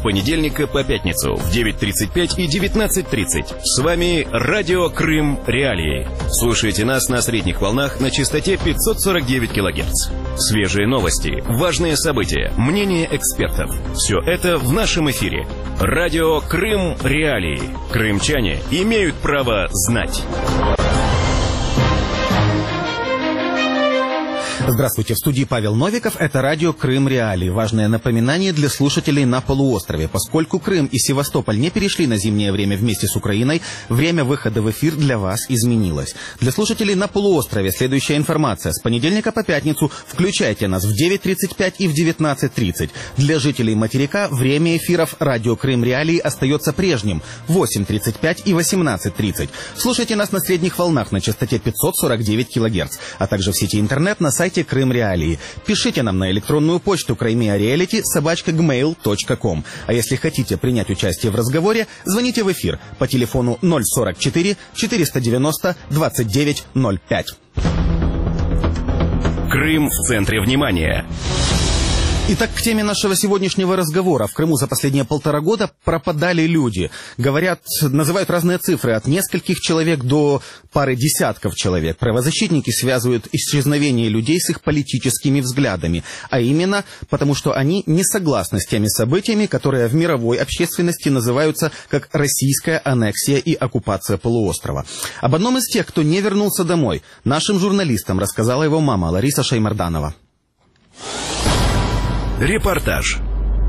понедельника по пятницу в 9:35 и 19:30. С вами Радио Крым Реалии. Слушайте нас на средних волнах на частоте 549 кГц. Свежие новости, важные события, мнения экспертов. Все это в нашем эфире. Радио Крым Реалии. Крымчане имеют право знать. Здравствуйте, в студии Павел Новиков. Это радио Крым Реалии. Важное напоминание для слушателей на полуострове. Поскольку Крым и Севастополь не перешли на зимнее время вместе с Украиной, время выхода в эфир для вас изменилось. Для слушателей на полуострове следующая информация. С понедельника по пятницу включайте нас в 9:35 и в 19:30. Для жителей материка время эфиров радио Крым Реалии остается прежним – 8:35 и 18:30. Слушайте нас на средних волнах на частоте 549 кГц, а также в сети интернет на сайте Крым Реалии. Пишите нам на электронную почту krymreality@gmail.com. А если хотите принять участие в разговоре, звоните в эфир по телефону 044 490 2905. Крым в центре внимания. Итак, к теме нашего сегодняшнего разговора. В Крыму за последние 1,5 года пропадали люди. Говорят, называют разные цифры, от нескольких человек до пары десятков человек. Правозащитники связывают исчезновение людей с их политическими взглядами. А именно, потому что они не согласны с теми событиями, которые в мировой общественности называются как российская аннексия и оккупация полуострова. Об одном из тех, кто не вернулся домой, нашим журналистам рассказала его мама Лариса Шаймарданова. Репортаж.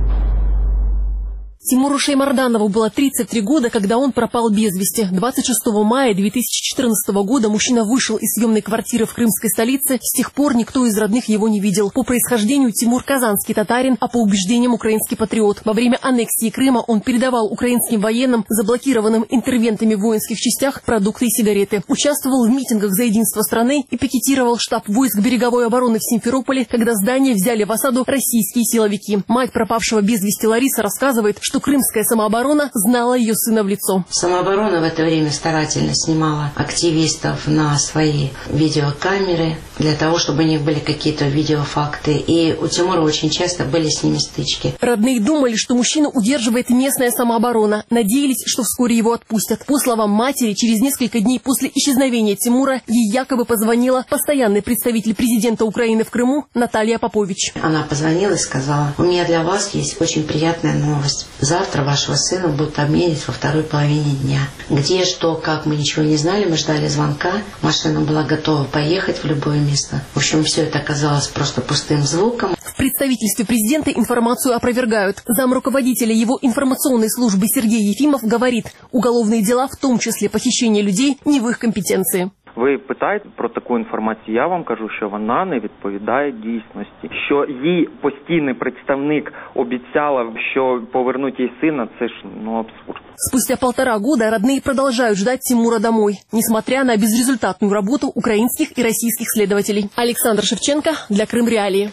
Тимуру Шаймарданову было 33 года, когда он пропал без вести. 26 мая 2014 года мужчина вышел из съемной квартиры в крымской столице. С тех пор никто из родных его не видел. По происхождению Тимур казанский татарин, а по убеждениям украинский патриот. Во время аннексии Крыма он передавал украинским военным, заблокированным интервентами в воинских частях, продукты и сигареты. Участвовал в митингах за единство страны и пикетировал штаб войск береговой обороны в Симферополе, когда здание взяли в осаду российские силовики. Мать пропавшего без вести Лариса рассказывает, что крымская самооборона знала ее сына в лицо. Самооборона в это время старательно снимала активистов на свои видеокамеры, для того, чтобы у них были какие-то видеофакты. И у Тимура очень часто были с ними стычки. Родные думали, что мужчину удерживает местная самооборона. Надеялись, что вскоре его отпустят. По словам матери, через несколько дней после исчезновения Тимура ей якобы позвонила постоянный представитель президента Украины в Крыму Наталья Попович. Она позвонила и сказала: у меня для вас есть очень приятная новость. Завтра вашего сына будут обменять во второй половине дня. Где, что, как, мы ничего не знали. Мы ждали звонка. Машина была готова поехать в любое место. В общем, все это оказалось просто пустым звуком. В представительстве президента информацию опровергают. Замруководителя его информационной службы Сергей Ефимов говорит, уголовные дела, в том числе похищение людей, не в их компетенции. Ви питаєте про таку інформацію, я вам кажу, що вона не відповідає дійсності. Що їй постійний представник обіцяла, що повернуть їй сина, це ж абсурд. Спустя 1,5 года родные продолжают ждать Тимура домой, несмотря на безрезультатную работу украинских и российских следователей. Александр Шевченко для Крым Реалии.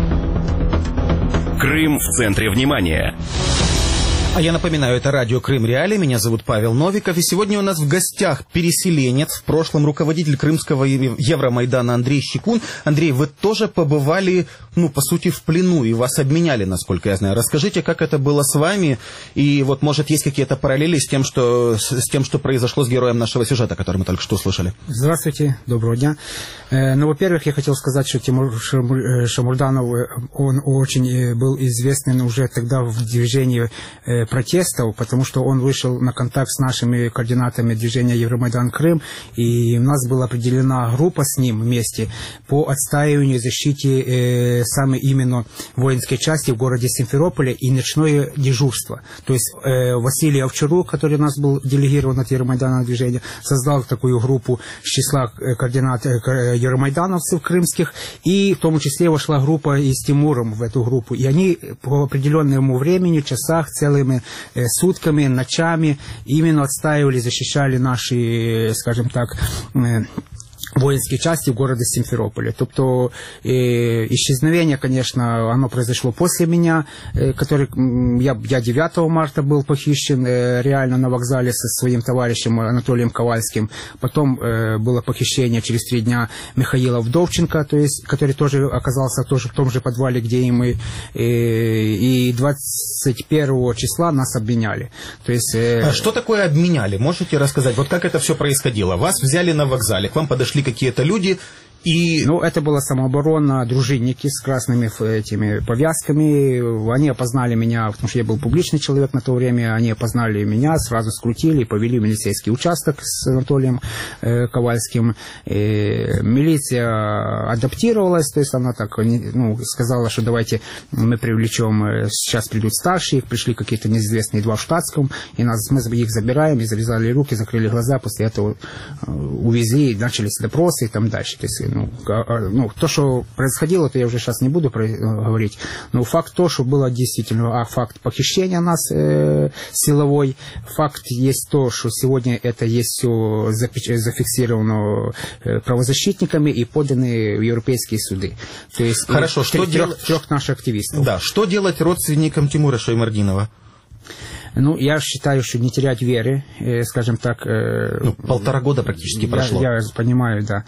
Крым в центре внимания. А я напоминаю, это радио Крым Реалии. Меня зовут Павел Новиков. И сегодня у нас в гостях переселенец, в прошлом руководитель крымского Евромайдана Андрей Щекун. Андрей, вы тоже побывали, по сути, в плену, и вас обменяли, насколько я знаю. Расскажите, как это было с вами, и вот, может, есть какие-то параллели с тем, что произошло с героем нашего сюжета, который мы только что услышали. Здравствуйте, доброго дня. Во-первых, я хотел сказать, что Тимур Шаймарданов, он очень был известен уже тогда в движении протестов, потому что он вышел на контакт с нашими координатами движения Евромайдан Крым, и у нас была определена группа с ним вместе по отстаиванию и защите самой именно воинской части в городе Симферополе и ночное дежурство. То есть Василий Овчарук, который у нас был делегирован от Евромайдана движения, создал такую группу с числа координат евромайдановцев крымских, и в том числе вошла группа и с Тимуром в эту группу. И они по определенному времени, часах, целыми сутками, ночами именно отстаивали, защищали наши, скажем так, воинские части в городе Симферополе. Тобто исчезновение, конечно, оно произошло после меня, я 9 марта был похищен реально на вокзале со своим товарищем Анатолием Ковальским. Потом было похищение через 3 дня Михаила Вдовченко, то есть, который тоже оказался тоже в том же подвале, где и мы. И 21 числа нас обменяли. То есть, что такое обменяли? Можете рассказать? Вот как это все происходило? Вас взяли на вокзале, к вам подошли какие-то люди, и... Ну, это была самооборона, дружинники с красными этими повязками. Они опознали меня, потому что я был публичный человек на то время. Они опознали меня, сразу скрутили и повели в милицейский участок с Анатолием Ковальским. Милиция адаптировалась, то есть она так, сказала, что давайте мы привлечем, сейчас придут старшие, пришли какие-то неизвестные 2 в штатском, и мы их забираем, и завязали руки, закрыли глаза, после этого увезли, начались допросы и там дальше. То есть, то, что происходило, это я уже сейчас не буду говорить, но факт то, что было действительно факт похищения нас силовой, факт есть то, что сегодня это есть все зафиксировано правозащитниками и поданы в европейские суды. То есть хорошо, что трех наших активистов. Да, что делать родственникам Тимура Шаймардинова? Ну, я считаю, что не терять веры, скажем так. 1,5 года практически прошло. Я понимаю, да.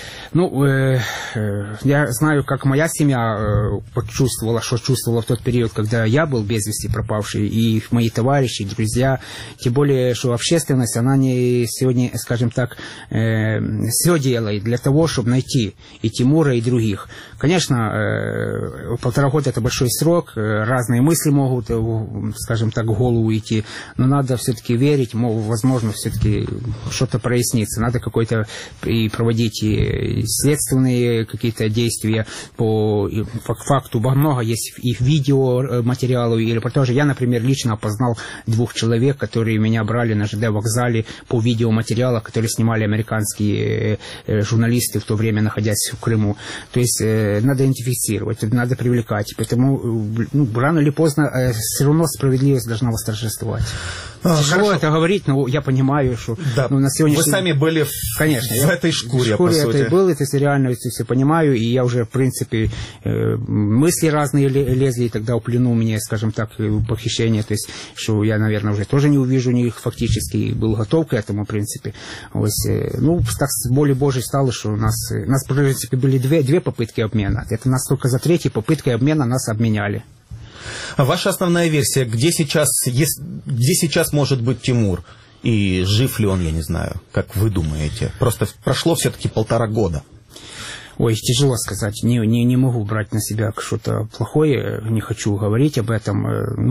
Я знаю, как моя семья почувствовала, что чувствовала в тот период, когда я был без вести пропавший, и мои товарищи, друзья. Тем более, что общественность, она не сегодня, скажем так, все делает для того, чтобы найти и Тимура, и других. Конечно, 1,5 года это большой срок, разные мысли могут, скажем так, в голову идти, но надо все-таки верить, возможно, все-таки что-то прояснится. Надо какой-то и проводить следственные какие-то действия по факту. Много есть и видеоматериалов, и репортажи. Я, например, лично опознал 2 человек, которые меня брали на ЖД вокзале по видеоматериалам, которые снимали американские журналисты в то время, находясь в Крыму. То есть надо идентифицировать, надо привлекать. Поэтому рано или поздно все равно справедливость должна восторжествовать. Тяжело это говорить, но я понимаю, что на сегодняшний... Вы сами были в этой шкуре, по сути. Это был, это реально все понимаю, и я уже, в принципе, мысли разные лезли, и тогда в плену меня, скажем так, похищение, то есть, что я, наверное, уже тоже не увижу них фактически, и был готов к этому, в принципе. Так с волей Божией стало, что у нас, в принципе, были 2 попытки обмена. Это нас только за 3-й попыткой обмена нас обменяли. Ваша основная версия, где сейчас может быть Тимур? И жив ли он, я не знаю, как вы думаете? Просто прошло все-таки 1,5 года. Ой, тяжело сказать. Не могу брать на себя что-то плохое, не хочу говорить об этом.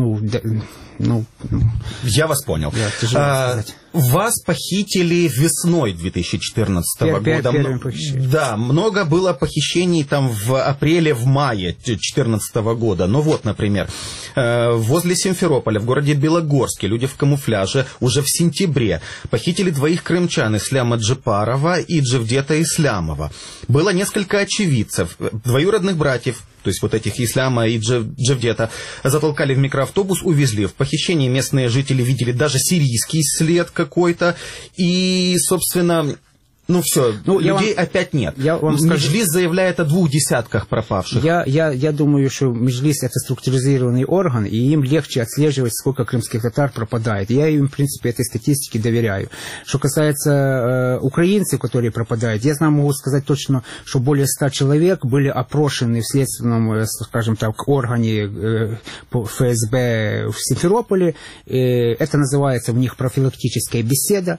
Я вас понял. Да, тяжело сказать. Вас похитили весной 2014 года. Да, много было похищений там в апреле, в мае 2014 года. Ну вот, например, возле Симферополя, в городе Белогорске, люди в камуфляже уже в сентябре похитили 2 крымчан, Исляма Джипарова и Джевдета Ислямова. Было несколько очевидцев, двоюродных братьев, то есть вот этих Исляма и Джевдета, затолкали в микроавтобус, увезли. В похищении местные жители видели даже сирийский след какой-то. И, собственно, все, людей опять нет. Меджлис заявляет о 2 десятках пропавших. Я думаю, что Меджлис — это структуризированный орган, и им легче отслеживать, сколько крымских татар пропадает. Я им, в принципе, этой статистике доверяю. Что касается украинцев, которые пропадают, я могу сказать точно, что более 100 человек были опрошены в следственном, скажем так, органе ФСБ в Симферополе. Это называется у них профилактическая беседа.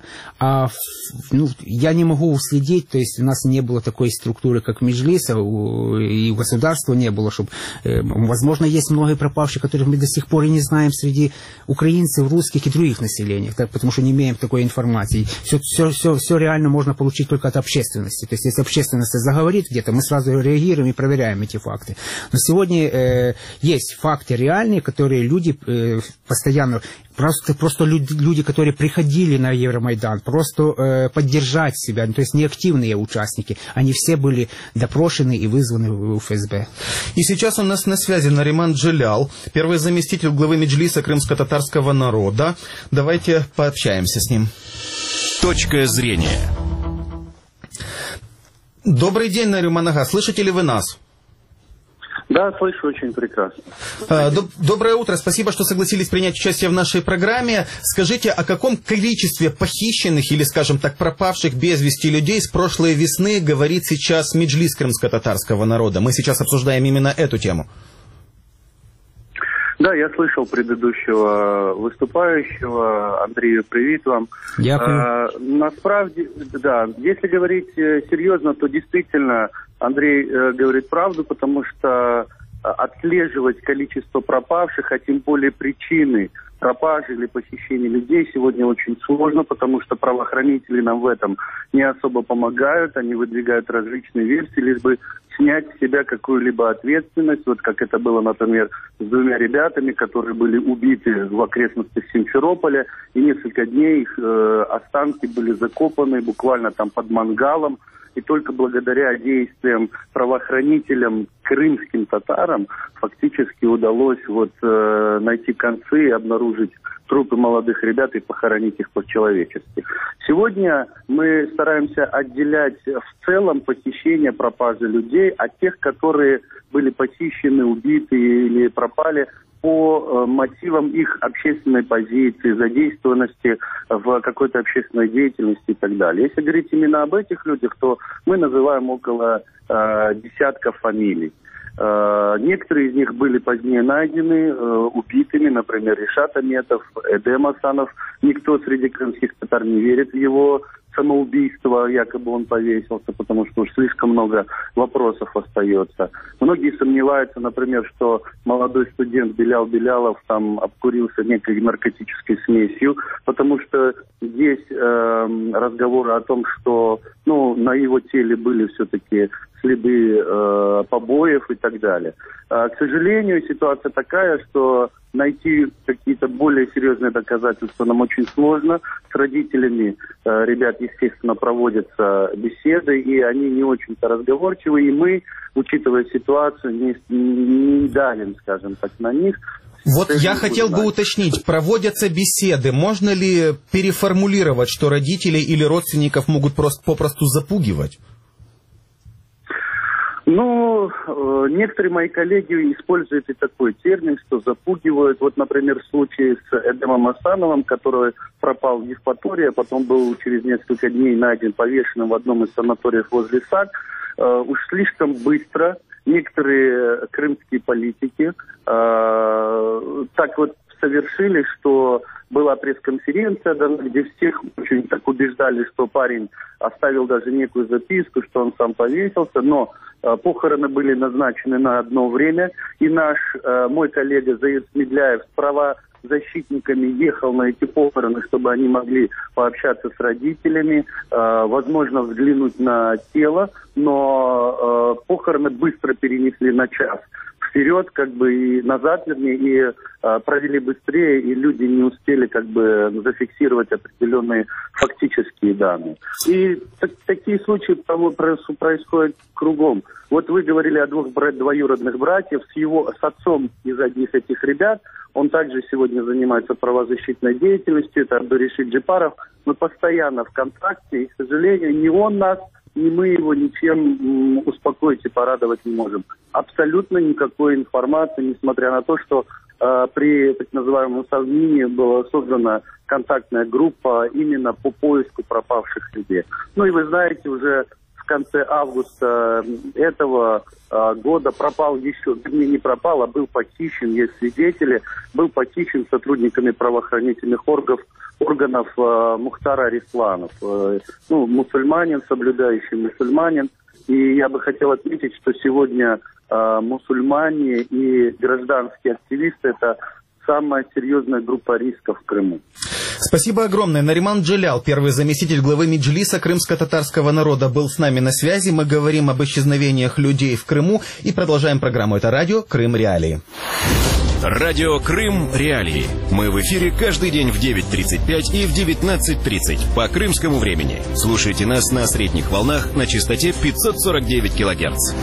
Я не могу уследить, то есть у нас не было такой структуры, как Меджлиса, и у государства не было, чтобы, возможно, есть много пропавших, которых мы до сих пор и не знаем среди украинцев, русских и других населений, потому что не имеем такой информации. Все реально можно получить только от общественности. То есть если общественность заговорит где-то, мы сразу реагируем и проверяем эти факты. Но сегодня есть факты реальные, которые люди постоянно... Просто люди, которые приходили на Евромайдан, просто поддержать себя, то есть неактивные участники, они все были допрошены и вызваны в ФСБ. И сейчас у нас на связи Нариман Джелял, первый заместитель главы Меджлиса крымско-татарского народа. Давайте пообщаемся с ним. Точка зрения. Добрый день, Нариман Ага. Слышите ли вы нас? Да, слышу очень прекрасно. Доброе утро. Спасибо, что согласились принять участие в нашей программе. Скажите, о каком количестве похищенных или, скажем так, пропавших без вести людей с прошлой весны говорит сейчас Меджлис крымско-татарского народа? Мы сейчас обсуждаем именно эту тему. Да, я слышал предыдущего выступающего. Андрею, привет вам. Насправді, да, если говорить серьезно, то действительно Андрей говорит правду, потому что отслеживать количество пропавших, а тем более причины пропажи или похищения людей сегодня очень сложно, потому что правоохранители нам в этом не особо помогают, они выдвигают различные версии, лишь бы снять с себя какую-либо ответственность, вот как это было, например, с двумя ребятами, которые были убиты в окрестностях Симферополя, и несколько дней их останки были закопаны буквально там под мангалом, и только благодаря действиям правоохранителям, крымским татарам, фактически удалось найти концы и обнаружить трупы молодых ребят и похоронить их по-человечески. Сегодня мы стараемся отделять в целом похищение, пропажи людей от тех, которые были похищены, убиты или пропали по мотивам их общественной позиции, задействованности в какой-то общественной деятельности и так далее. Если говорить именно об этих людях, то мы называем около десятков фамилий. Некоторые из них были позднее найдены, убитыми, например, Ришат Аметов, Эдем Асанов. Никто среди крымских татар не верит в его самоубийство, якобы он повесился, потому что уж слишком много вопросов остается. Многие сомневаются, например, что молодой студент Белял Белялов там обкурился некой наркотической смесью, потому что здесь разговоры о том, что на его теле были все-таки следы побоев и так далее. К сожалению, ситуация такая, что найти какие-то более серьезные доказательства нам очень сложно. С родителями ребят, естественно, проводятся беседы, и они не очень-то разговорчивы, и мы, учитывая ситуацию, не давим, скажем так, на них. Вот я хотел бы уточнить, проводятся беседы. Можно ли переформулировать, что родителей или родственников могут попросту запугивать? Некоторые мои коллеги используют и такой термин, что запугивают. Вот, например, в случае с Эдемом Асановым, который пропал в Евпатории, а потом был через несколько дней найден повешенным в одном из санаториев возле САК, уж слишком быстро некоторые крымские политики так вот совершили, что была пресс-конференция, где всех очень так убеждали, что парень оставил даже некую записку, что он сам повесился, но похороны были назначены на одно время, и мой коллега Заир Смедляев с правозащитниками ехал на эти похороны, чтобы они могли пообщаться с родителями, возможно, взглянуть на тело, но похороны быстро перенесли на час вперед, и назад, вернее, и провели быстрее, и люди не успели зафиксировать определенные фактические данные. И такие случаи происходят кругом. Вот вы говорили о двух двоюродных братьев с отцом из одних этих ребят. Он также сегодня занимается правозащитной деятельностью. Это Абдуришид Джипаров. Мы постоянно в контакте, и, к сожалению, ни он нас, ни мы его ничем успокоить и порадовать не можем. Абсолютно никакой информации, несмотря на то, что при так называемом Совмине была создана контактная группа именно по поиску пропавших людей. И вы знаете, уже в конце августа этого года пропал еще, не пропал, а был похищен, есть свидетели, был похищен сотрудниками правоохранительных органов Мухтар Арисланов. Мусульманин, соблюдающий мусульманин. И я бы хотел отметить, что сегодня мусульмане и гражданские активисты – это самая серьезная группа риска в Крыму. Спасибо огромное. Нариман Джелял, первый заместитель главы Меджлиса крымско-татарского народа, был с нами на связи. Мы говорим об исчезновениях людей в Крыму и продолжаем программу. Это радио «Крым Реалии». Радио «Крым Реалии». Мы в эфире каждый день в 9:35 и в 19:30 по крымскому времени. Слушайте нас на средних волнах на частоте 549 килогерц.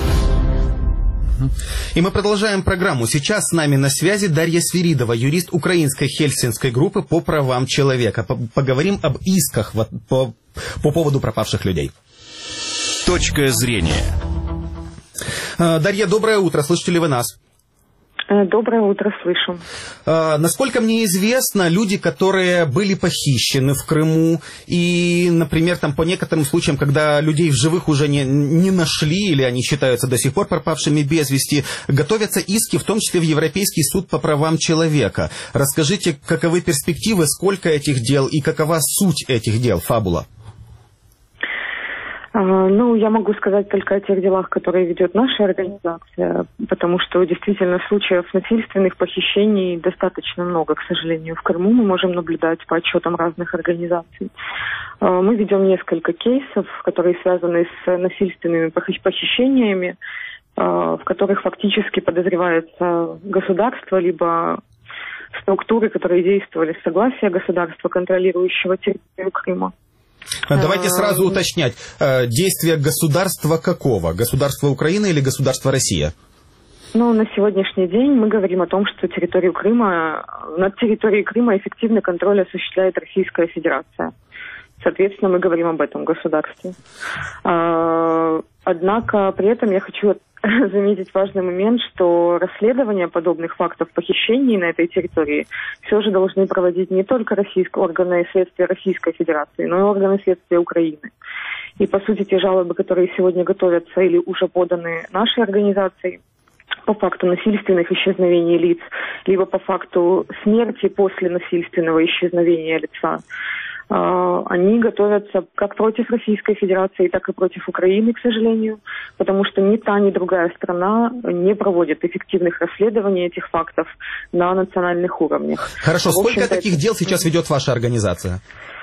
И мы продолжаем программу. Сейчас с нами на связи Дарья Свиридова, юрист украинской хельсинской группы по правам человека. Поговорим об исках по поводу пропавших людей. Точка зрения. Дарья, доброе утро. Слышите ли вы нас? Доброе утро, слышу. Насколько мне известно, люди, которые были похищены в Крыму, и, например, там по некоторым случаям, когда людей в живых уже не нашли, или они считаются до сих пор пропавшими без вести, готовятся иски, в том числе в Европейский суд по правам человека. Расскажите, каковы перспективы, сколько этих дел и какова суть этих дел, фабула? Ну, я могу сказать только о тех делах, которые ведет наша организация, потому что действительно случаев насильственных похищений достаточно много, к сожалению, в Крыму. Мы можем наблюдать по отчетам разных организаций. Мы ведем несколько кейсов, которые связаны с насильственными похищениями, в которых фактически подозревается государство, либо структуры, которые действовали с согласия государства, контролирующего территорию Крыма. Давайте сразу уточнять. Действия государства какого? Государства Украины или государства Россия? Ну, на сегодняшний день мы говорим о том, что над территорией Крыма эффективный контроль осуществляет Российская Федерация. Соответственно, мы говорим об этом государстве. Однако при этом я хочу заметить важный момент, что расследование подобных фактов похищений на этой территории все же должны проводить не только органы следствия Российской Федерации, но и органы следствия Украины. И, по сути, те жалобы, которые сегодня готовятся или уже поданы нашей организацией по факту насильственных исчезновений лиц, либо по факту смерти после насильственного исчезновения лица, они готовятся как против Российской Федерации, так и против Украины, к сожалению, потому что ни та, ни другая страна не проводит эффективных расследований этих фактов на национальных уровнях. Хорошо, сколько таких дел сейчас ведет ваша организация?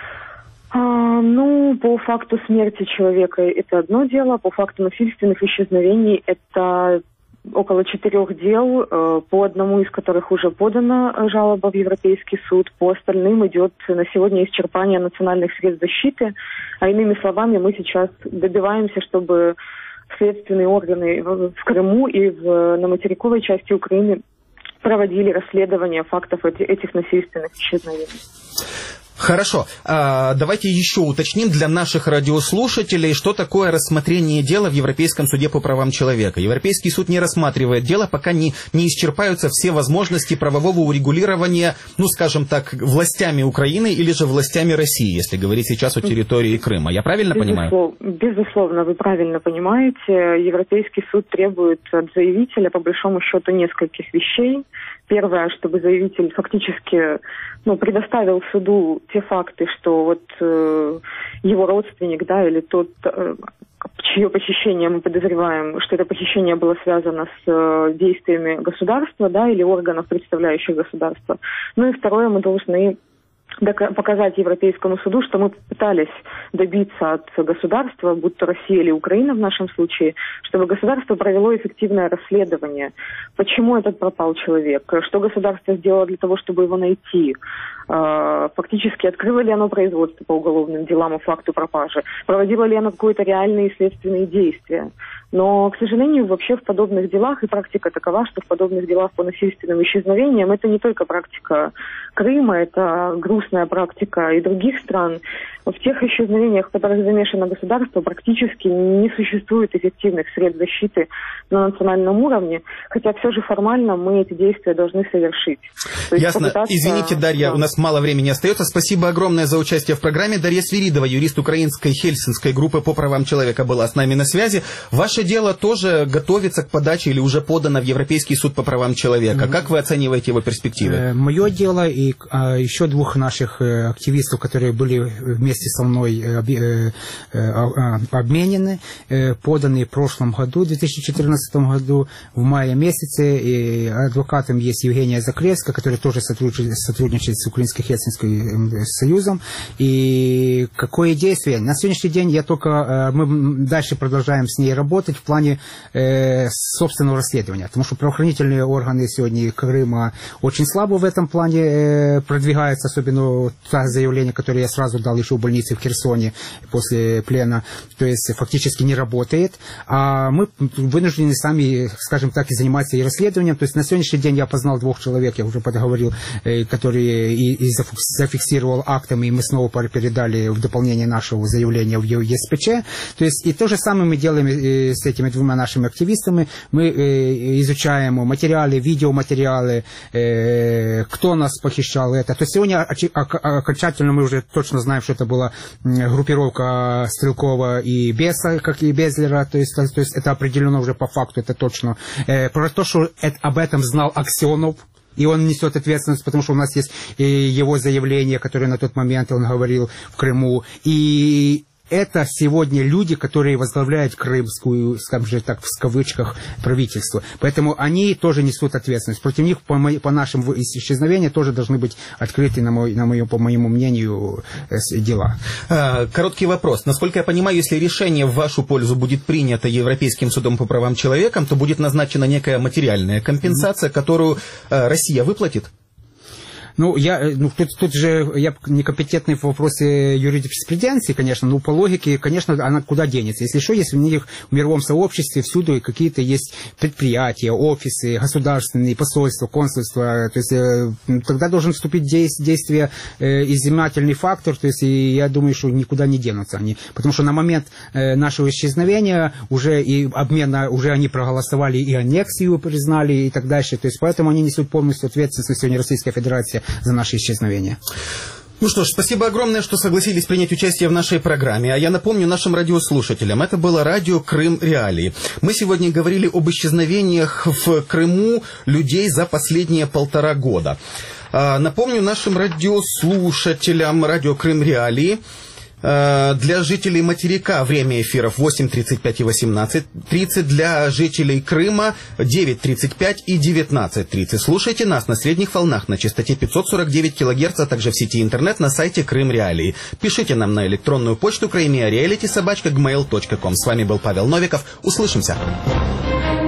Ну, по факту смерти человека это одно дело, по факту насильственных исчезновений это около 4 дел, по одному из которых уже подана жалоба в Европейский суд, по остальным идет на сегодня исчерпание национальных средств защиты, а иными словами мы сейчас добиваемся, чтобы следственные органы в Крыму и на материковой части Украины проводили расследование фактов этих насильственных исчезновений. Хорошо. Давайте еще уточним для наших радиослушателей, что такое рассмотрение дела в Европейском суде по правам человека. Европейский суд не рассматривает дело, пока не исчерпаются все возможности правового урегулирования, ну, скажем так, властями Украины или же властями России, если говорить сейчас о территории Крыма. Я правильно понимаю? Безусловно, вы правильно понимаете. Европейский суд требует от заявителя, по большому счету, нескольких вещей. Первое, чтобы заявитель фактически предоставил суду те факты, что вот его родственник, да, или тот, чье похищение мы подозреваем, что это похищение было связано с действиями государства, да, или органов, представляющих государство. Ну и второе, мы должны показать Европейскому суду, что мы пытались добиться от государства, будь то Россия или Украина в нашем случае, чтобы государство провело эффективное расследование. Почему этот пропал человек? Что государство сделало для того, чтобы его найти? Фактически, открыло ли оно производство по уголовным делам о факту пропажи? Проводило ли оно какие-то реальные следственные действия? Но, к сожалению, вообще в подобных делах, и практика такова, что в подобных делах по насильственным исчезновениям, это не только практика Крыма, это грустная практика и других стран. В тех исчезновениях, в которых замешано государство, практически не существует эффективных средств защиты на национальном уровне, хотя все же формально мы эти действия должны совершить. Ясно. Извините, Дарья, у нас мало времени остается. Спасибо огромное за участие в программе. Дарья Свиридова, юрист украинской Хельсинской группы по правам человека, была с нами на связи. Ваше дело тоже готовится к подаче или уже подано в Европейский суд по правам человека. Как вы оцениваете его перспективы? Мое дело и еще 2 наших активистов, которые были вместе со мной обменены, поданы в прошлом году, в 2014 году, в мае месяце. И адвокатом есть Евгения Закревская, которая тоже сотрудничает с Украинско-Хельсинским союзом. И какое действие? На сегодняшний день мы дальше продолжаем с ней работать в плане собственного расследования, потому что правоохранительные органы сегодня Крыма очень слабо в этом плане продвигаются, особенно то заявление, которое я сразу дал еще в больнице в Херсоне после плена, то есть фактически не работает. А мы вынуждены сами, скажем так, и заниматься и расследованием. То есть на сегодняшний день я опознал 2 человек, я уже подговорил, которые и зафиксировал актами, и мы снова передали в дополнение нашего заявления в ЕСПЧ. То есть и то же самое мы делаем с этими 2 нашими активистами. Мы изучаем материалы, видеоматериалы, кто нас похищал это. То есть сегодня окончательно мы уже точно знаем, что это была группировка Стрелкова и Беса, как и Безлера. То есть это определено уже по факту, это точно. Про то, что об этом знал Аксенов, и он несет ответственность, потому что у нас есть его заявление, которое на тот момент он говорил в Крыму. И это сегодня люди, которые возглавляют крымскую, скажем же так, в кавычках, правительство. Поэтому они тоже несут ответственность. Против них, по нашим исчезновениям, тоже должны быть открыты, по моему мнению, дела. Короткий вопрос. Насколько я понимаю, если решение в вашу пользу будет принято Европейским судом по правам человека, то будет назначена некая материальная компенсация, которую Россия выплатит? Тут же я некомпетентный в вопросе юриспруденции, конечно, но по логике, конечно, она куда денется. Если что, если у них в мировом сообществе всюду какие-то есть предприятия, офисы, государственные, посольства, консульства, то есть тогда должен вступить в действие изъятельный фактор, то есть и я думаю, что никуда не денутся они. Потому что на момент нашего исчезновения уже и обмена, уже они проголосовали и аннексию признали и так дальше. То есть поэтому они несут полностью ответственность сегодня Российская Федерация за наше исчезновение. Ну что ж, спасибо огромное, что согласились принять участие в нашей программе. А я напомню нашим радиослушателям, это было радио Крым Реалии. Мы сегодня говорили об исчезновениях в Крыму людей за последние 1,5 года. Напомню нашим радиослушателям радио Крым Реалии. Для жителей материка время эфиров 8:35 и 18:30. Для жителей Крыма 9:35 и 19:30. Слушайте нас на средних волнах на частоте 549 кГц, а также в сети интернет на сайте Крым Реалии. Пишите нам на электронную почту krymreality@gmail.com. С вами был Павел Новиков. Услышимся.